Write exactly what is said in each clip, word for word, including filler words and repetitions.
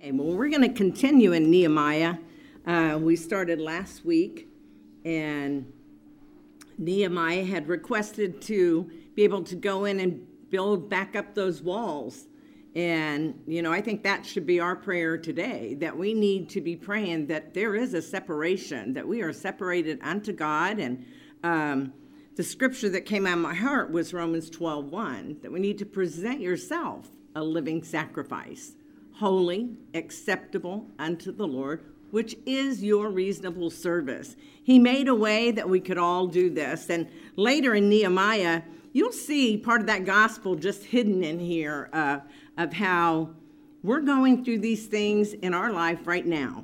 Okay, well, we're going to continue in Nehemiah. Uh, we started last week, and Nehemiah had requested to be able to go in and build back up those walls. And, you know, I think that should be our prayer today, that we need to be praying that there is a separation, that we are separated unto God. And um, the scripture that came out of my heart was Romans twelve one, that we need to present yourself a living sacrifice, holy, acceptable unto the Lord, which is your reasonable service. He made a way that we could all do this. And later in Nehemiah, you'll see part of that gospel just hidden in here uh, of how we're going through these things in our life right now.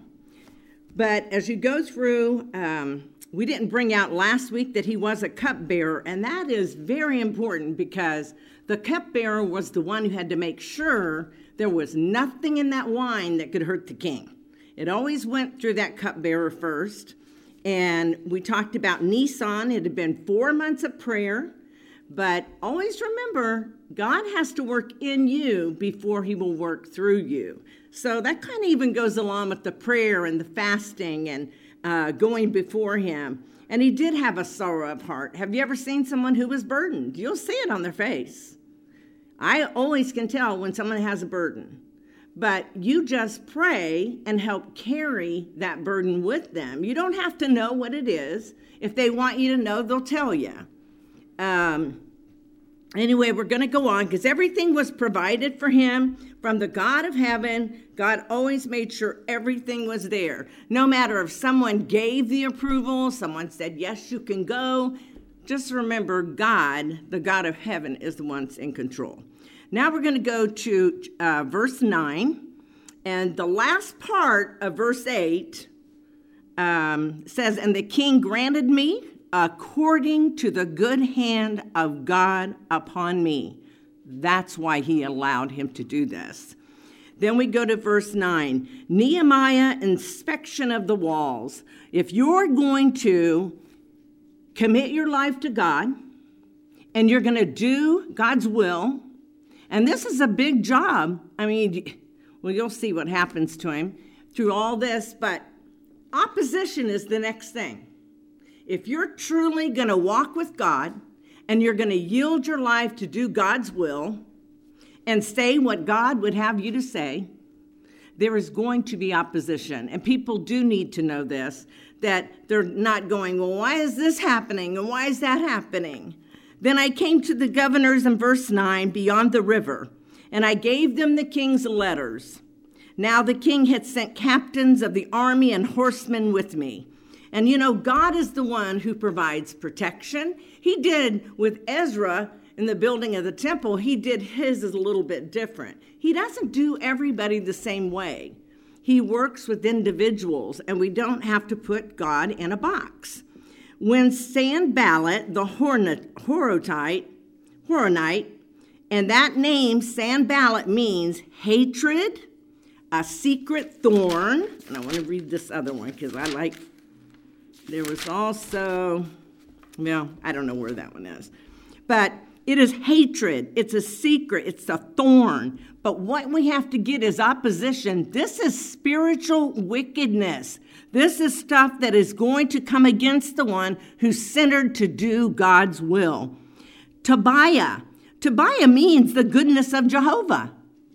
But as you go through, um, we didn't bring out last week that he was a cupbearer, and that is very important because the cupbearer was the one who had to make sure there was nothing in that wine that could hurt the king. It always went through that cupbearer first. And we talked about Nisan. It had been four months of prayer. But always remember, God has to work in you before he will work through you. So that kind of even goes along with the prayer and the fasting and uh, going before him. And he did have a sorrow of heart. Have you ever seen someone who was burdened? You'll see it on their face. I always can tell when someone has a burden. But you just pray and help carry that burden with them. You don't have to know what it is. If they want you to know, they'll tell you. Um, anyway, we're going to go on because everything was provided for him from the God of heaven. God always made sure everything was there. No matter if someone gave the approval, someone said, yes, you can go. Just remember, God, the God of heaven, is the one in control. Now we're going to go to uh, verse nine. And the last part of verse eight um, says, and the king granted me according to the good hand of God upon me. That's why he allowed him to do this. Then we go to verse nine. Nehemiah, inspection of the walls. If you're going to commit your life to God, and you're going to do God's will, and this is a big job. I mean, well, you'll see what happens to him through all this, but opposition is the next thing. If you're truly going to walk with God, and you're going to yield your life to do God's will, and say what God would have you to say, there is going to be opposition. And people do need to know this, that they're not going, well, why is this happening? And why is that happening? Then I came to the governors in verse nine beyond the river, and I gave them the king's letters. Now the king had sent captains of the army and horsemen with me. And you know, God is the one who provides protection. He did with Ezra in the building of the temple, he did his a little bit different. He doesn't do everybody the same way. He works with individuals, and we don't have to put God in a box. When Sanballat, the Horonite, Horonite, and that name, Sanballat, means hatred, a secret thorn. And I want to read this other one because I like, there was also, well, I don't know where that one is. But it is hatred. It's a secret. It's a thorn. But what we have to get is opposition. This is spiritual wickedness. This is stuff that is going to come against the one who's centered to do God's will. Tobiah. Tobiah means the goodness of Jehovah.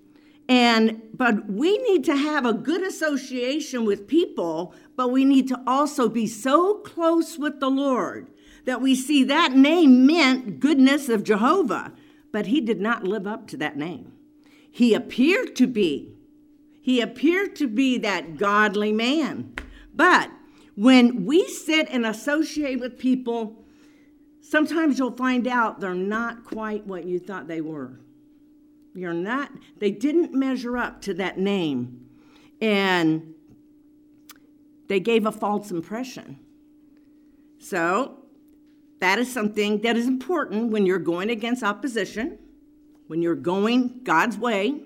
And but we need to have a good association with people, but we need to also be so close with the Lord that we see that name meant goodness of Jehovah, but he did not live up to that name. He appeared to be. He appeared to be that godly man. But when we sit and associate with people, sometimes you'll find out they're not quite what you thought they were. You're not, they didn't measure up to that name. And they gave a false impression. So that is something that is important when you're going against opposition, when you're going God's way.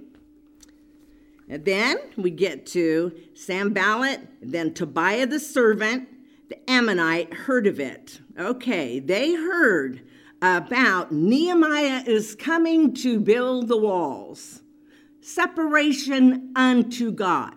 And then we get to Sanballat, then Tobiah the servant, the Ammonite, heard of it. Okay, they heard about Nehemiah is coming to build the walls. separation unto God.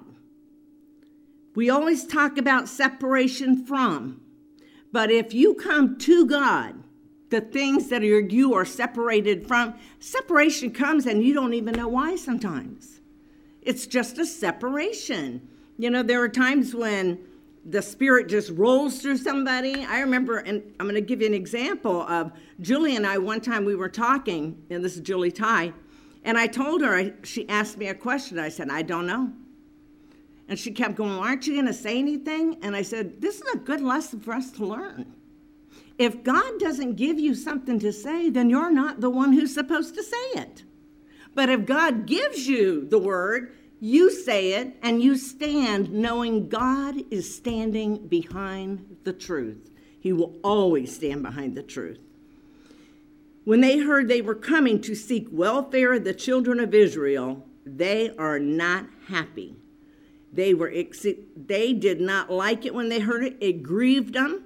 We always talk about separation from, but if you come to God, the things that are, you are separated from, separation comes and you don't even know why sometimes. It's just a separation. You know, there are times when the Spirit just rolls through somebody. I remember, and I'm going to give you an example of Julie and I. One time we were talking, and this is Julie Ty, and I told her, I, she asked me a question. I said, I don't know. And she kept going, aren't you going to say anything? And I said, this is a good lesson for us to learn. If God doesn't give you something to say, then you're not the one who's supposed to say it. But if God gives you the word, you say it, and you stand knowing God is standing behind the truth. He will always stand behind the truth. When they heard they were coming to seek welfare of the children of Israel, they are not happy. They were they did not like it when they heard it. It grieved them.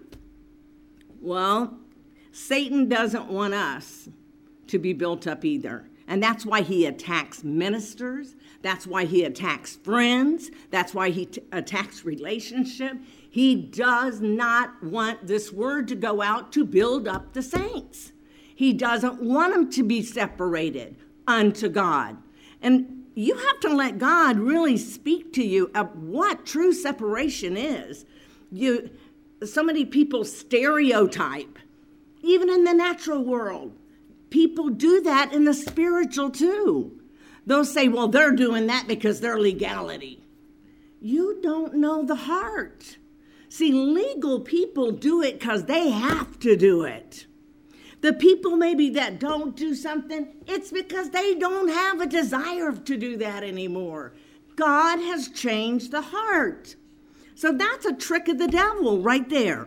Well, Satan doesn't want us to be built up either. And that's why he attacks ministers. That's why he attacks friends. That's why he t- attacks relationship. He does not want this word to go out to build up the saints. He doesn't want them to be separated unto God. And you have to let God really speak to you of what true separation is. You, so many people stereotype, even in the natural world. People do that in the spiritual too. They'll say, well, they're doing that because they're legality. You don't know the heart. See, legal people do it because they have to do it. The people maybe that don't do something, it's because they don't have a desire to do that anymore. God has changed the heart. So that's a trick of the devil right there.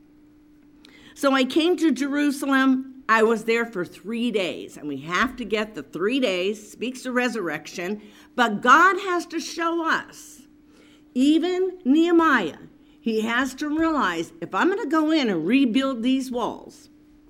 So I came to Jerusalem. I was there for three days, and we have to get the three days, speaks to resurrection, but God has to show us, even Nehemiah, he has to realize, if I'm going to go in and rebuild these walls,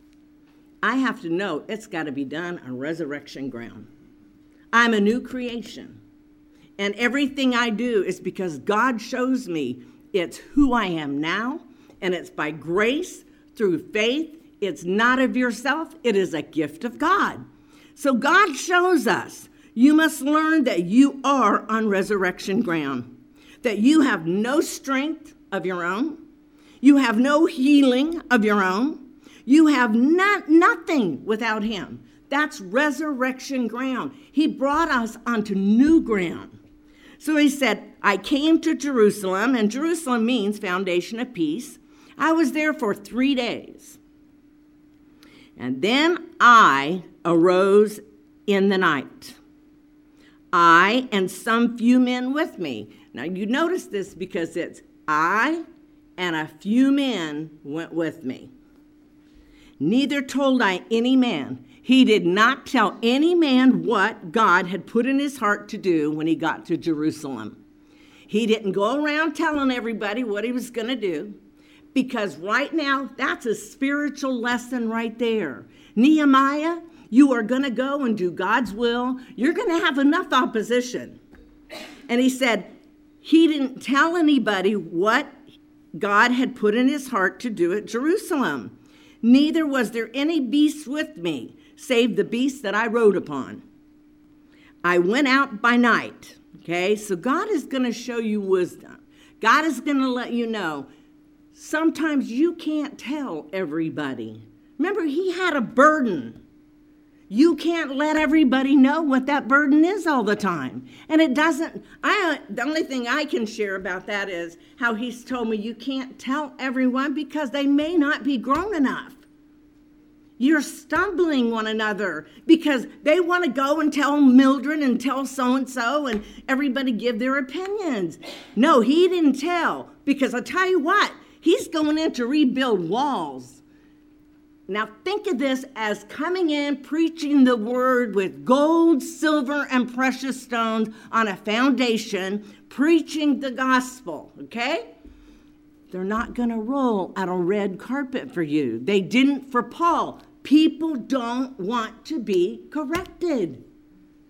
I have to know it's got to be done on resurrection ground. I'm a new creation, and everything I do is because God shows me it's who I am now, and it's by grace, through faith. It's not of yourself. It is a gift of God. So God shows us you must learn that you are on resurrection ground, that you have no strength of your own. You have no healing of your own. You have not, nothing without him. That's resurrection ground. He brought us onto new ground. So he said, I came to Jerusalem, and Jerusalem means foundation of peace. I was there for three days. And then I arose in the night, I and some few men with me. Now you notice this because it's I and a few men went with me. Neither told I any man. He did not tell any man what God had put in his heart to do when he got to Jerusalem. He didn't go around telling everybody what he was going to do. Because right now, that's a spiritual lesson right there. Nehemiah, you are going to go and do God's will. You're going to have enough opposition. And he said, he didn't tell anybody what God had put in his heart to do at Jerusalem. Neither was there any beast with me, save the beast that I rode upon. I went out by night. Okay, so God is going to show you wisdom. God is going to let you know, sometimes you can't tell everybody. Remember, he had a burden. You can't let everybody know what that burden is all the time. And it doesn't, I, the only thing I can share about that is how he's told me you can't tell everyone because they may not be grown enough. You're stumbling one another because they want to go and tell Mildred and tell so-and-so and everybody give their opinions. No, he didn't tell because I'll tell you what, he's going in to rebuild walls. Now think of this as coming in, preaching the word with gold, silver, and precious stones on a foundation, preaching the gospel, okay? They're not going to roll out a red carpet for you. They didn't for Paul. People don't want to be corrected.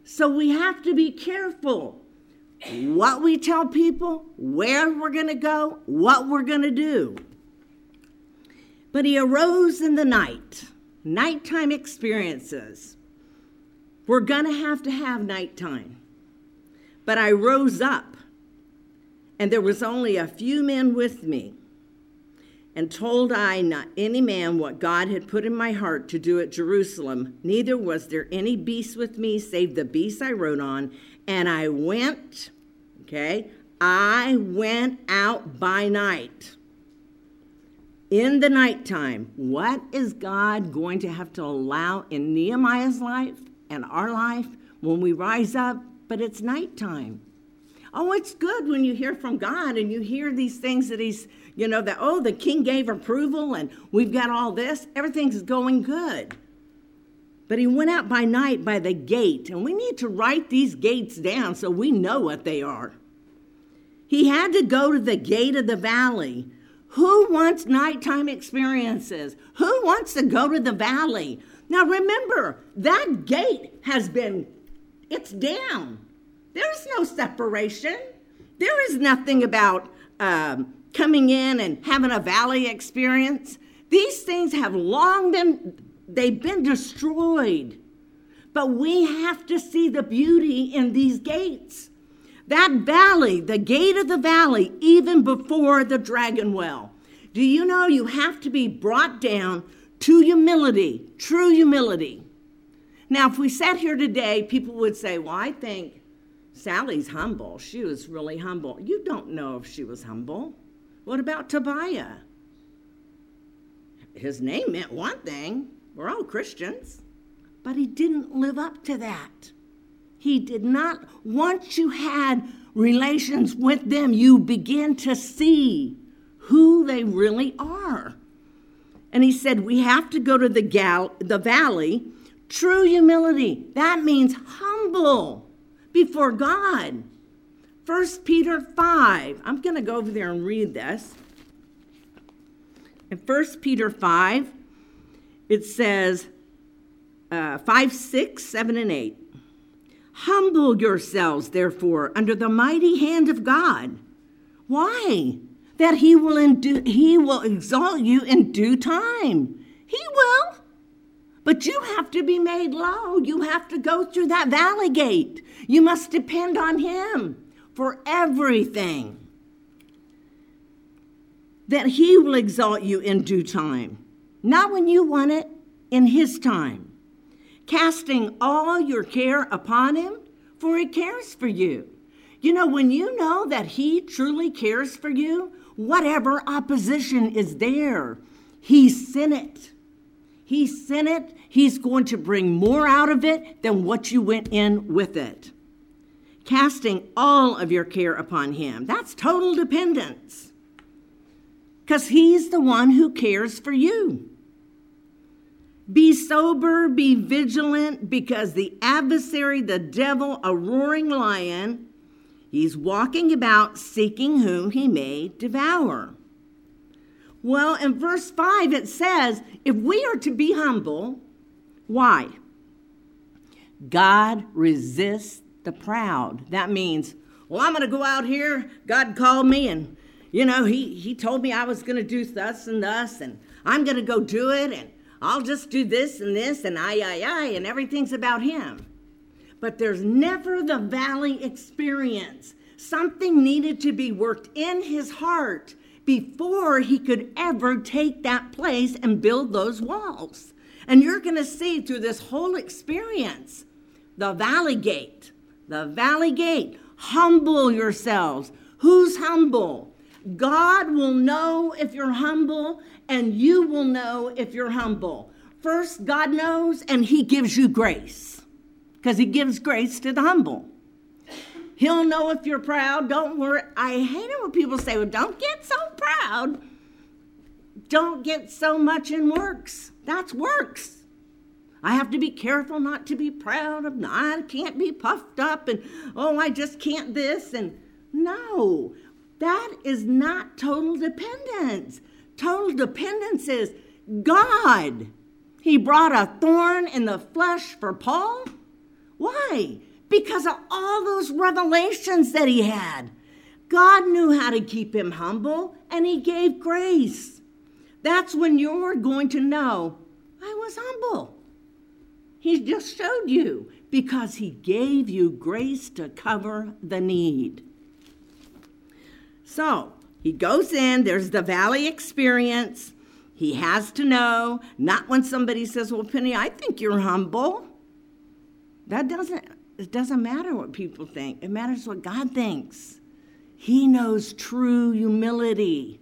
So we have to be careful what we tell people, where we're going to go, what we're going to do. But he arose in the night. Nighttime experiences. We're going to have to have nighttime. But I rose up, and there was only a few men with me, and told I not any man what God had put in my heart to do at Jerusalem. Neither was there any beast with me, save the beast I rode on. And I went, okay, I went out by night. In the nighttime. What is God going to have to allow in Nehemiah's life and our life when we rise up, but it's nighttime? Oh, it's good when you hear from God and you hear these things that he's, you know, that, oh, the king gave approval and we've got all this. Everything's going good. But he went out by night by the gate, and we need to write these gates down so we know what they are. He had to go to the gate of the valley. Who wants nighttime experiences? Who wants to go to the valley? Now remember, that gate has been, it's down. There's no separation. There is nothing about um, coming in and having a valley experience. These things have long been, they've been destroyed. But we have to see the beauty in these gates. That valley, the gate of the valley, even before the dragon well. Do you know you have to be brought down to humility, true humility? Now, if we sat here today, people would say, well, I think Sally's humble. She was really humble. You don't know if she was humble. What about Tobiah? His name meant one thing. We're all Christians. But he didn't live up to that. He did not. Once you had relations with them, you begin to see who they really are. And he said, we have to go to the gal- the valley. True humility. That means humble before God. First Peter five. I'm going to go over there and read this. In First Peter five, it says uh, five, six, seven, and eight. Humble yourselves, therefore, under the mighty hand of God. Why? That he will, indu- he will exalt you in due time. He will. But you have to be made low. You have to go through that valley gate. You must depend on him for everything. That he will exalt you in due time. Not when you want it, in his time. Casting all your care upon him, for he cares for you. You know, when you know that he truly cares for you, whatever opposition is there, he sent it. He sent it. He's going to bring more out of it than what you went in with it. Casting all of your care upon him. That's total dependence. Because he's the one who cares for you. Be sober, be vigilant, because the adversary, the devil, a roaring lion, he's walking about seeking whom he may devour. Well, in verse five, it says, if we are to be humble, why? God resists the proud. That means, well, I'm going to go out here. God called me and, you know, he, he told me I was going to do thus and thus, and I'm going to go do it, and I'll just do this and this, and I, I, I, and everything's about him. But there's never the valley experience. Something needed to be worked in his heart before he could ever take that place and build those walls. And you're going to see through this whole experience, the valley gate, the valley gate, humble yourselves. Who's humble? God will know if you're humble, and you will know if you're humble. First, God knows, and he gives you grace, because he gives grace to the humble. He'll know if you're proud. Don't worry. I hate it when people say, well, don't get so proud. Don't get so much in works. That's works. I have to be careful not to be proud of, I can't be puffed up, and, oh, I just can't this. And no, that is not total dependence. Total dependence is God. He brought a thorn in the flesh for Paul. Why? because of all those revelations that he had. God knew how to keep him humble, and he gave grace. That's when you're going to know, I was humble. He just showed you, because he gave you grace to cover the need. So he goes in, there's the valley experience. He has to know, not when somebody says, well, Penny, I think you're humble. That doesn't, it doesn't matter what people think. It matters what God thinks. He knows true humility.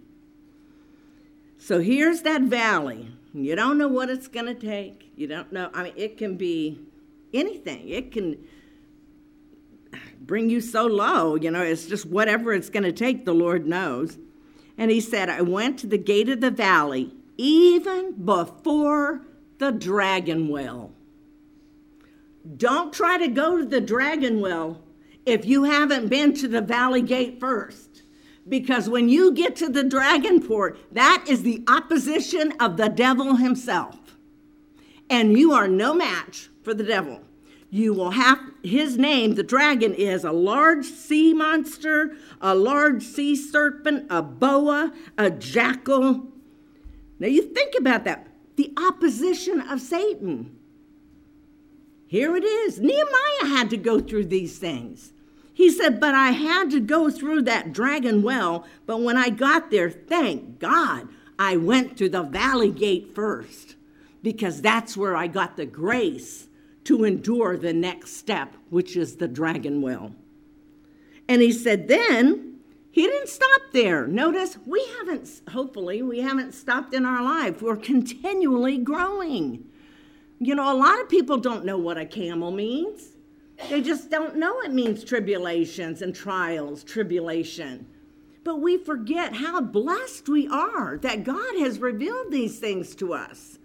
So here's that valley. You don't know what it's going to take. You don't know. I mean, it can be anything. It can bring you so low. You know, it's just whatever it's going to take, the Lord knows. And he said, I went to the gate of the valley, even before the dragon well. Don't try to go to the dragon well if you haven't been to the valley gate first. Because when you get to the dragon port, that is the opposition of the devil himself. And you are no match for the devil. You will have, his name, the dragon, is a large sea monster, a large sea serpent, a boa, a jackal. Now you think about that. The opposition of Satan. Here it is. Nehemiah had to go through these things. He said, but I had to go through that dragon well, but when I got there, thank God, I went through the valley gate first, because that's where I got the grace to endure the next step, which is the dragon well. And he said, then he didn't stop there. Notice, we haven't, hopefully, we haven't stopped in our life. We're continually growing. You know, a lot of people don't know what a camel means. They just don't know it means tribulations and trials, tribulation. But we forget how blessed we are that God has revealed these things to us.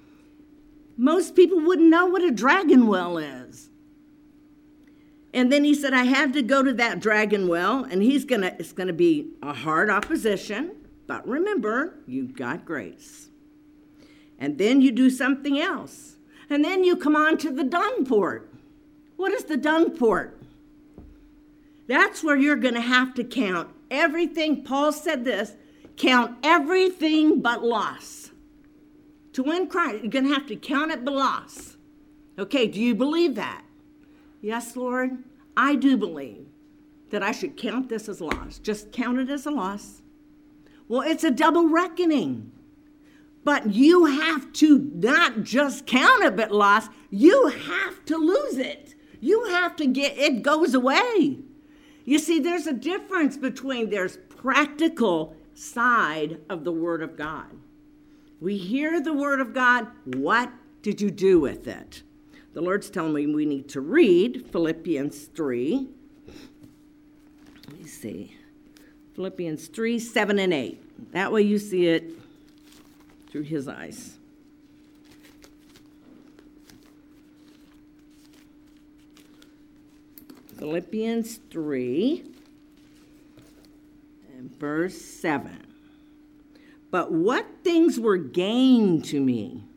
Most people wouldn't know what a dragon well is. And then he said, I had to go to that dragon well, and he's gonna, it's going to be a hard opposition. But remember, you've got grace. And then you do something else. And then you come on to the dung port. What is the dung port? That's where you're going to have to count everything. Paul said this, count everything but loss. To win Christ, you're going to have to count it but loss. Okay, do you believe that? Yes, Lord, I do believe that I should count this as loss. Just count it as a loss. Well, it's a double reckoning. But you have to not just count it but loss. You have to lose it. You have to get, it goes away. You see, there's a difference between there's practical side of the Word of God. We hear the Word of God. What did you do with it? The Lord's telling me we need to read Philippians three. Let me see. Philippians three, seven, and eight. That way you see it through his eyes. Philippians three, and verse seven. But what things were gained to me,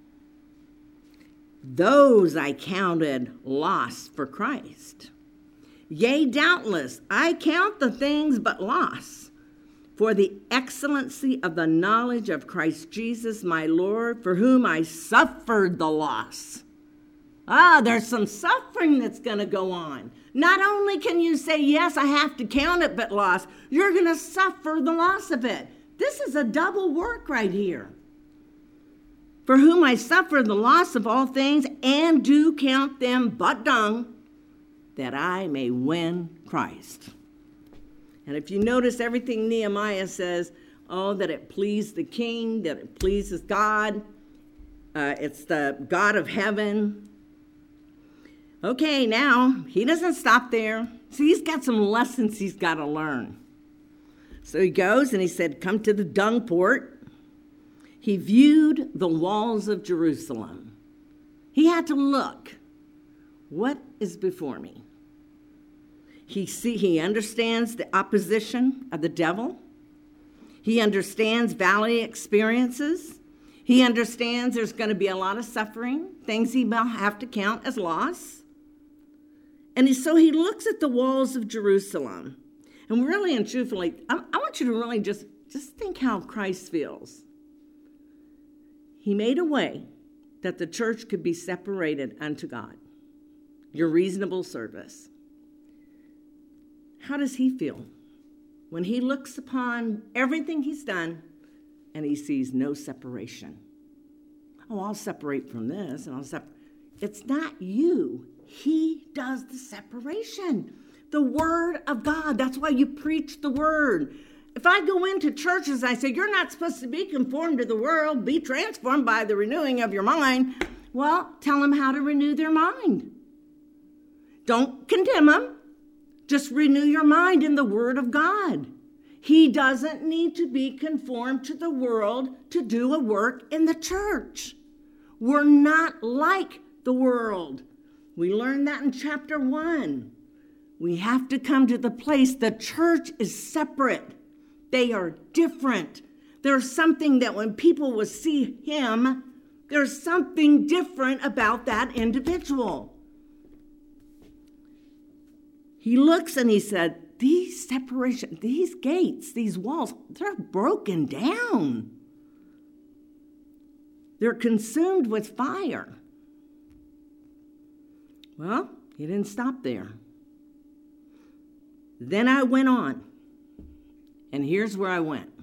those I counted loss for Christ. Yea, doubtless, I count the things but loss, for the excellency of the knowledge of Christ Jesus my Lord, for whom I suffered the loss. Ah, there's some suffering that's going to go on. Not only can you say, yes, I have to count it but loss, you're going to suffer the loss of it. This is a double work right here. For whom I suffer the loss of all things, and do count them but dung, that I may win Christ. And if you notice everything Nehemiah says, oh, that it pleased the king, that it pleases God, uh, it's the God of heaven. Okay, now, he doesn't stop there. So he's got some lessons he's got to learn. So he goes and he said, come to the dung port. He viewed the walls of Jerusalem. He had to look. What is before me? He see, he understands the opposition of the devil. He understands valley experiences. He understands there's going to be a lot of suffering, things he will have to count as loss. And he, so he looks at the walls of Jerusalem. And really and truthfully, I, I want you to really just, just think how Christ feels. He made a way that the church could be separated unto God. Your reasonable service. How does he feel when he looks upon everything he's done and he sees no separation? Oh, I'll separate from this and I'll separate. It's not you. He does the separation. The word of God. That's why you preach the word. If I go into churches, I say, you're not supposed to be conformed to the world, be transformed by the renewing of your mind. Well, tell them how to renew their mind. Don't condemn them. Just renew your mind in the word of God. He doesn't need to be conformed to the world to do a work in the church. We're not like the world. We learned that in chapter one. We have to come to the place the church is separate. They are different. There's something that when people will see him, there's something different about that individual. He looks and he said, these separation, these gates, these walls, they're broken down. They're consumed with fire. Well, he didn't stop there. Then I went on. And here's where I went.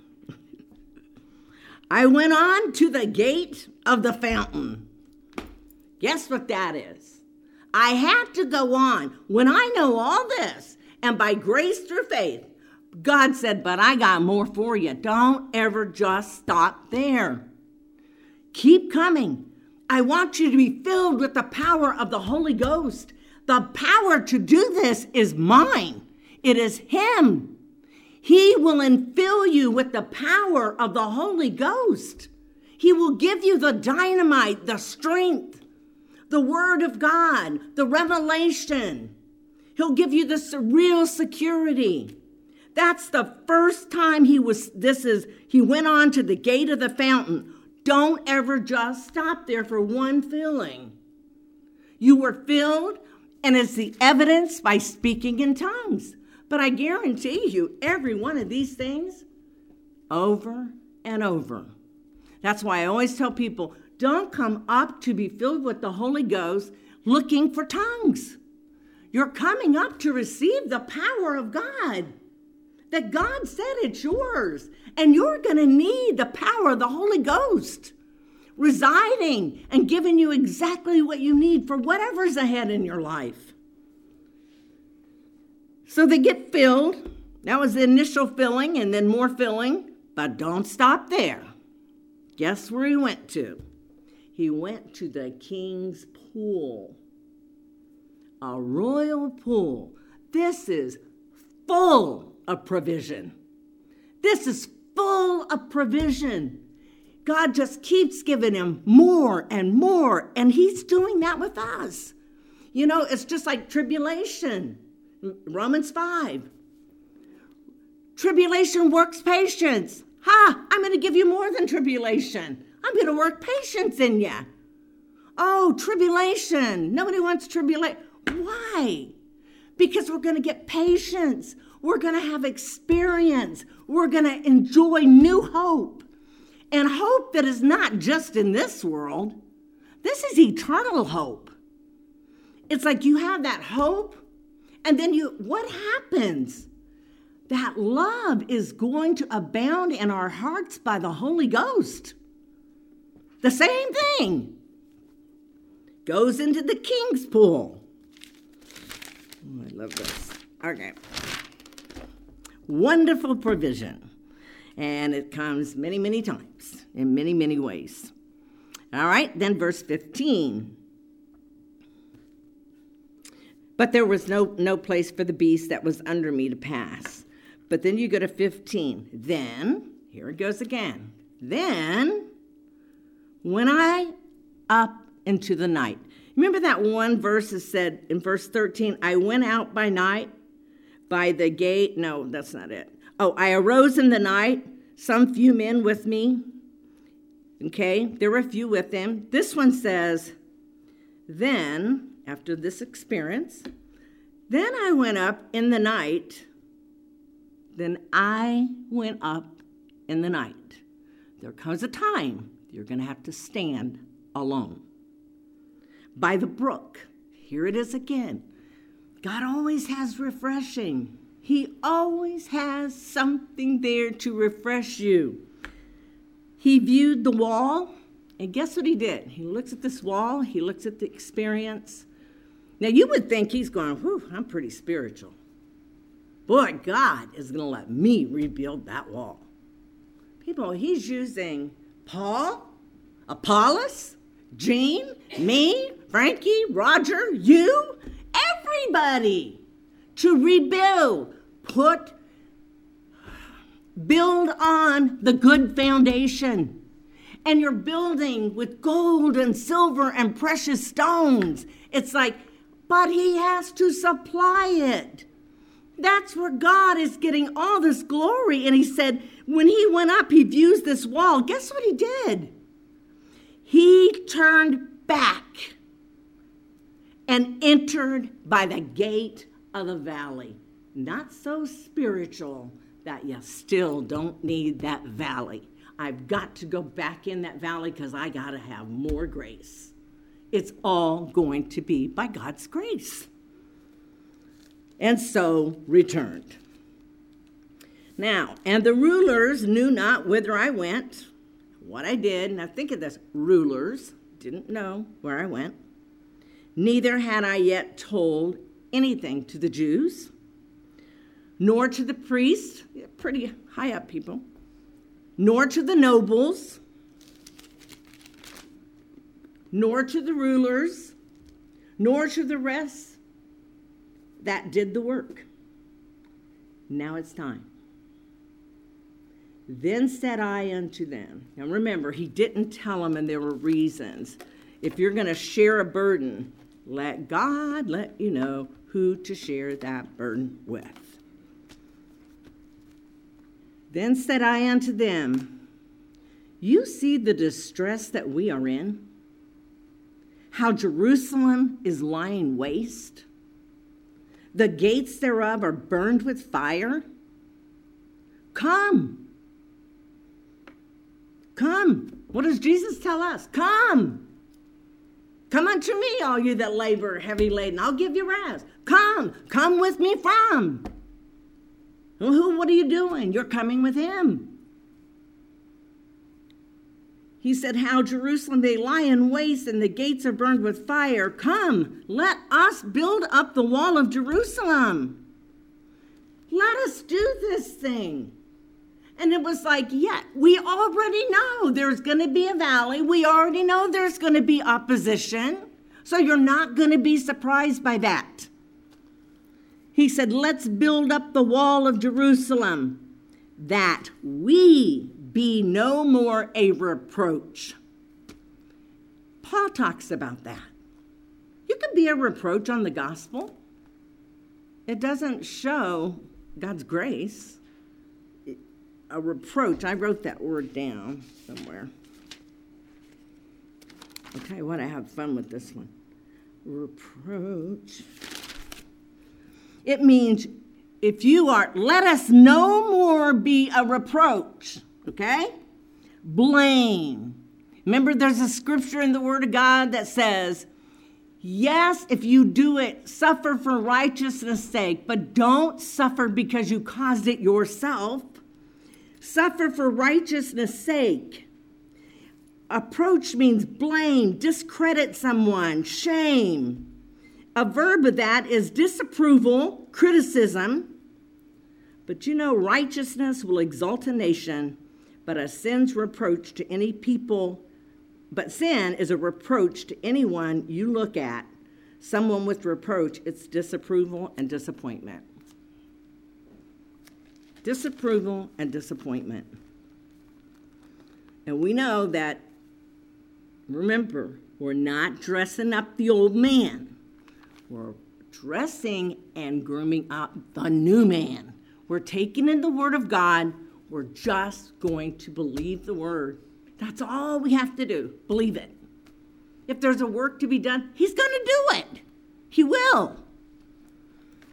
I went on to the gate of the fountain. Guess what that is? I had to go on. When I know all this, and by grace through faith, God said, but I got more for you. Don't ever just stop there. Keep coming. I want you to be filled with the power of the Holy Ghost. The power to do this is mine. It is him. He will infill you with the power of the Holy Ghost. He will give you the dynamite, the strength, the word of God, the revelation. He'll give you the real security. That's the first time he was, this is, he went on to the gate of the fountain. Don't ever just stop there for one filling. You were filled, and it's the evidence by speaking in tongues. But I guarantee you, every one of these things, over and over. That's why I always tell people, don't come up to be filled with the Holy Ghost looking for tongues. You're coming up to receive the power of God. That God said it's yours. And you're going to need the power of the Holy Ghost residing and giving you exactly what you need for whatever's ahead in your life. So they get filled. That was the initial filling and then more filling. But don't stop there. Guess where he went to? He went to the king's pool. A royal pool. This is full of provision. This is full of provision. God just keeps giving him more and more. And he's doing that with us. You know, it's just like tribulation. Romans five. Tribulation works patience. Ha! I'm going to give you more than tribulation. I'm going to work patience in you. Oh, tribulation. Nobody wants tribulation. Why? Because we're going to get patience. We're going to have experience. We're going to enjoy new hope. And hope that is not just in this world. This is eternal hope. It's like you have that hope. And then you, what happens? That love is going to abound in our hearts by the Holy Ghost. The same thing goes into the king's pool. Oh, I love this. Okay. Wonderful provision. And it comes many, many times in many, many ways. All right, then verse fifteen. But there was no, no place for the beast that was under me to pass. But then you go to fifteen. Then, here it goes again. Then, when I up into the night. Remember that one verse that said in verse thirteen, I went out by night by the gate. No, that's not it. Oh, I arose in the night, some few men with me. Okay, there were a few with him. This one says, then, after this experience, Then I went up in the night. Then I went up in the night. There comes a time you're going to have to stand alone. By the brook. Here it is again. God always has refreshing. He always has something there to refresh you. He viewed the wall, and guess what he did? He looks at this wall. He looks at the experience. Now, you would think he's going, whew, I'm pretty spiritual. Boy, God is going to let me rebuild that wall. People, he's using Paul, Apollos, Jean, me, Frankie, Roger, you, everybody to rebuild, put, build on the good foundation. And you're building with gold and silver and precious stones. It's like, but he has to supply it. That's where God is getting all this glory. And he said, when he went up, he views this wall. Guess what he did? He turned back and entered by the gate of the valley. Not so spiritual that you still don't need that valley. I've got to go back in that valley because I got to have more grace. It's all going to be by God's grace. And so returned. Now, and the rulers knew not whither I went, what I did. Now think of this. Rulers didn't know where I went. Neither had I yet told anything to the Jews, nor to the priests, pretty high up people, nor to the nobles, nor to the rulers, nor to the rest that did the work. Now it's time. Then said I unto them. Now remember, he didn't tell them, and there were reasons. If you're going to share a burden, let God let you know who to share that burden with. Then said I unto them, you see the distress that we are in, how Jerusalem is lying waste. The gates thereof are burned with fire. Come. Come. What does Jesus tell us? Come. Come unto me, all you that labor heavy laden. I'll give you rest. Come. Come with me from. Well, who, what are you doing? You're coming with him. He said, how Jerusalem, they lie in waste, and the gates are burned with fire. Come, let us build up the wall of Jerusalem. Let us do this thing. And it was like, yeah, we already know there's going to be a valley. We already know there's going to be opposition. So you're not going to be surprised by that. He said, let's build up the wall of Jerusalem, that we be no more a reproach. Paul talks about that. You can be a reproach on the gospel. It doesn't show God's grace. A reproach, I wrote that word down somewhere. I'll tell you what, I have fun with this one. Reproach. It means if you are, let us no more be a reproach. Okay? Blame. Remember, there's a scripture in the Word of God that says, yes, if you do it, suffer for righteousness' sake, but don't suffer because you caused it yourself. Suffer for righteousness' sake. Approach means blame, discredit someone, shame. A verb of that is disapproval, criticism. But you know, righteousness will exalt a nation, but a sin's reproach to any people, but sin is a reproach to anyone you look at. Someone with reproach, it's disapproval and disappointment. Disapproval and disappointment. And we know that, remember, we're not dressing up the old man. We're dressing and grooming up the new man. We're taking in the Word of God. We're just going to believe the Word. That's all we have to do. Believe it. If there's a work to be done, he's going to do it. He will.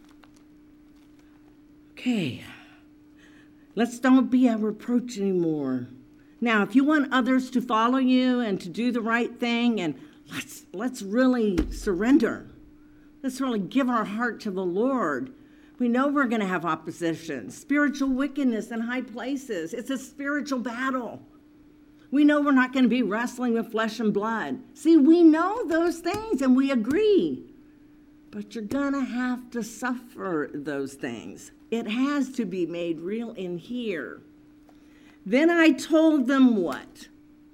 Okay. Let's don't be a reproach anymore. Now, if you want others to follow you and to do the right thing, and let's let's really surrender. Let's really give our heart to the Lord. We know we're going to have opposition, spiritual wickedness in high places. It's a spiritual battle. We know we're not going to be wrestling with flesh and blood. See, we know those things and we agree. But you're going to have to suffer those things. It has to be made real in here. Then I told them what?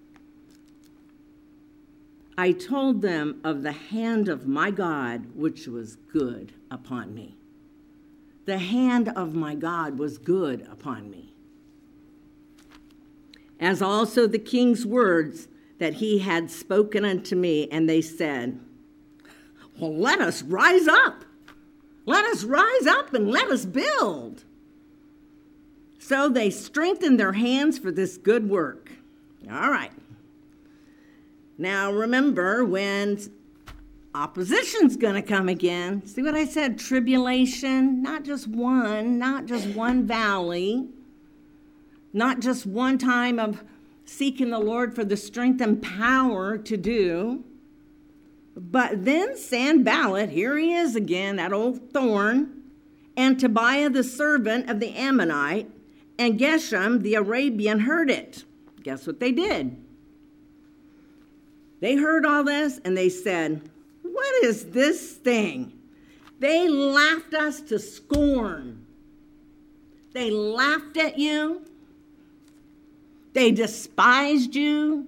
I told them of the hand of my God, which was good upon me. The hand of my God was good upon me. As also the king's words that he had spoken unto me, and they said, well, let us rise up. Let us rise up and let us build. So they strengthened their hands for this good work. All right. Now remember, when opposition's going to come again, see what I said? Tribulation, not just one, not just one valley, not just one time of seeking the Lord for the strength and power to do. But then Sanballat, here he is again, that old thorn, and Tobiah the servant of the Ammonite, and Geshem the Arabian heard it. Guess what they did? They heard all this and they said, what is this thing? They laughed us to scorn. They laughed at you. They despised you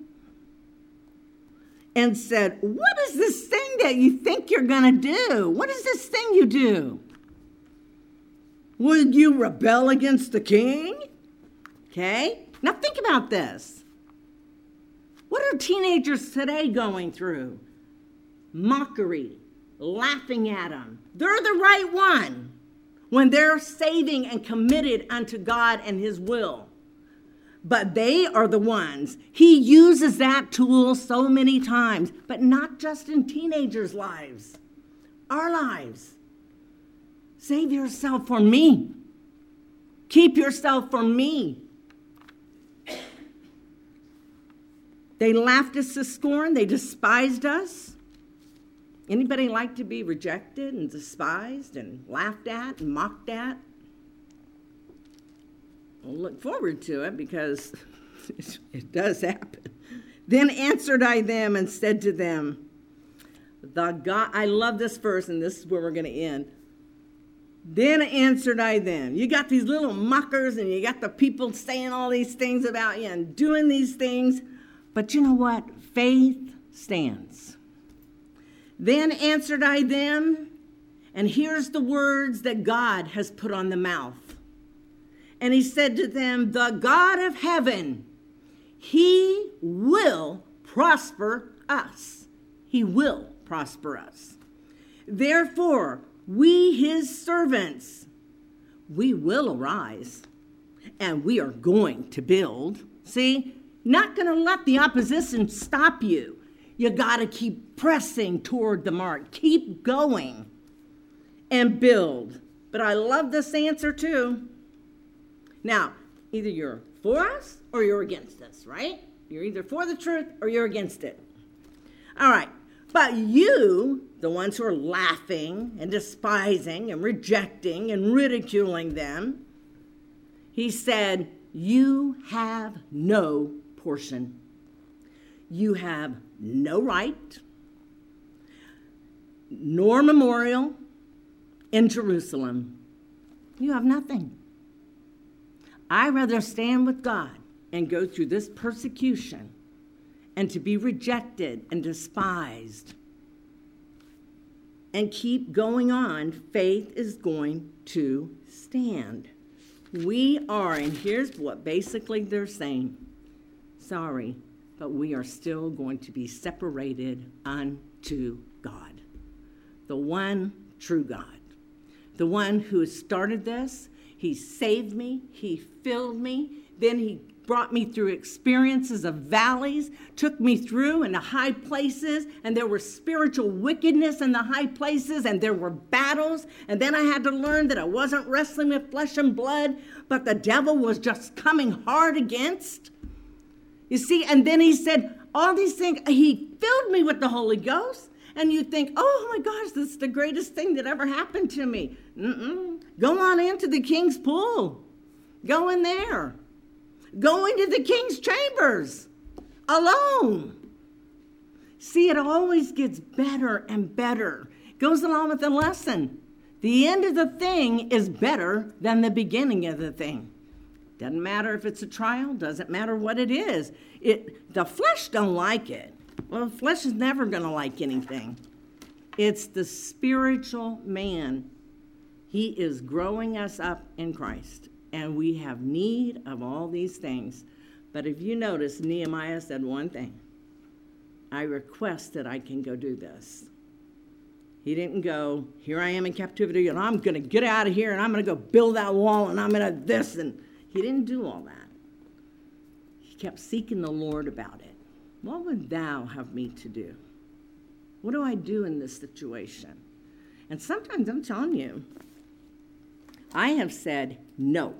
and said, what is this thing that you think you're going to do? What is this thing you do? Would you rebel against the king? Okay, now think about this. What are teenagers today going through? Mockery, laughing at them. They're the right one when they're saving and committed unto God and his will. But they are the ones. He uses that tool so many times, but not just in teenagers' lives, our lives. Save yourself for me. Keep yourself for me. They laughed us to scorn. They despised us. Anybody like to be rejected and despised and laughed at and mocked at? We'll look forward to it because it does happen. Then answered I them and said to them, the God, I love this verse, and this is where we're going to end. Then answered I them. You got these little mockers, and you got the people saying all these things about you and doing these things. But you know what? Faith stands. Then answered I them, and here's the words that God has put on the mouth. And he said to them, the God of heaven, he will prosper us. He will prosper us. Therefore, we his servants, we will arise, and we are going to build. See, not going to let the opposition stop you. You got to keep pressing toward the mark. Keep going and build. But I love this answer too. Now, either you're for us or you're against us, right? You're either for the truth or you're against it. All right. But you, the ones who are laughing and despising and rejecting and ridiculing them, he said, you have no portion. You have no right, nor memorial in Jerusalem. You have nothing. I'd rather stand with God and go through this persecution and to be rejected and despised and keep going on. Faith is going to stand. We are, and here's what basically they're saying. Sorry, but we are still going to be separated unto God, the one true God, the one who started this. He saved me. He filled me. Then he brought me through experiences of valleys, took me through into high places, and there was spiritual wickedness in the high places, and there were battles. And then I had to learn that I wasn't wrestling with flesh and blood, but the devil was just coming hard against. You see, and then he said all these things. He filled me with the Holy Ghost. And you think, oh my gosh, this is the greatest thing that ever happened to me. Mm-mm. Go on into the king's pool. Go in there. Go into the king's chambers alone. See, it always gets better and better. Goes along with the lesson. The end of the thing is better than the beginning of the thing. Doesn't matter if it's a trial. Doesn't matter what it is. It, the flesh don't like it. Well, the flesh is never going to like anything. It's the spiritual man. He is growing us up in Christ, and we have need of all these things. But if you notice, Nehemiah said one thing. I request that I can go do this. He didn't go, here I am in captivity, and I'm going to get out of here, and I'm going to go build that wall, and I'm going to this. And he didn't do all that. He kept seeking the Lord about it. What would thou have me to do? What do I do in this situation? And sometimes I'm telling you, I have said no.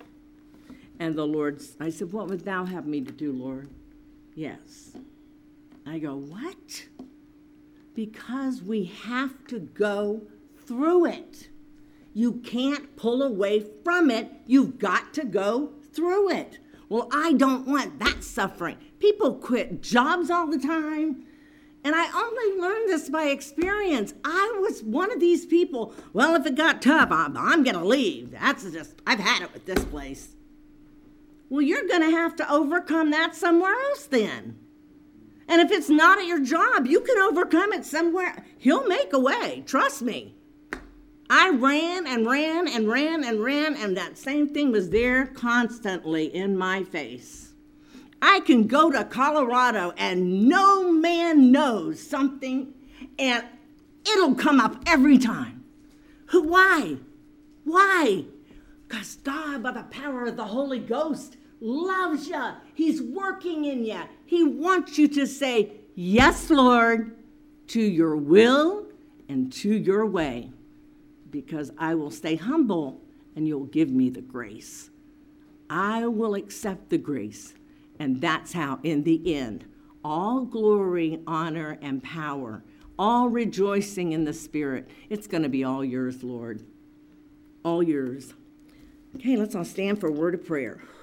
And the Lord, I said, what would thou have me to do, Lord? Yes. I go, what? Because we have to go through it. You can't pull away from it. You've got to go through it. Well, I don't want that suffering. People quit jobs all the time. And I only learned this by experience. I was one of these people, well, if it got tough, I'm, I'm going to leave. That's just, I've had it with this place. Well, you're going to have to overcome that somewhere else then. And if it's not at your job, you can overcome it somewhere. He'll make a way. Trust me. I ran and ran and ran and ran, and that same thing was there constantly in my face. I can go to Colorado, and no man knows something, and it'll come up every time. Who? Why? Why? Because God, by the power of the Holy Ghost, loves you. He's working in you. He wants you to say, yes, Lord, to your will and to your way. Because I will stay humble and you'll give me the grace. I will accept the grace. And that's how, in the end, all glory, honor, and power, all rejoicing in the Spirit, it's going to be all yours, Lord. All yours. Okay, let's all stand for a word of prayer.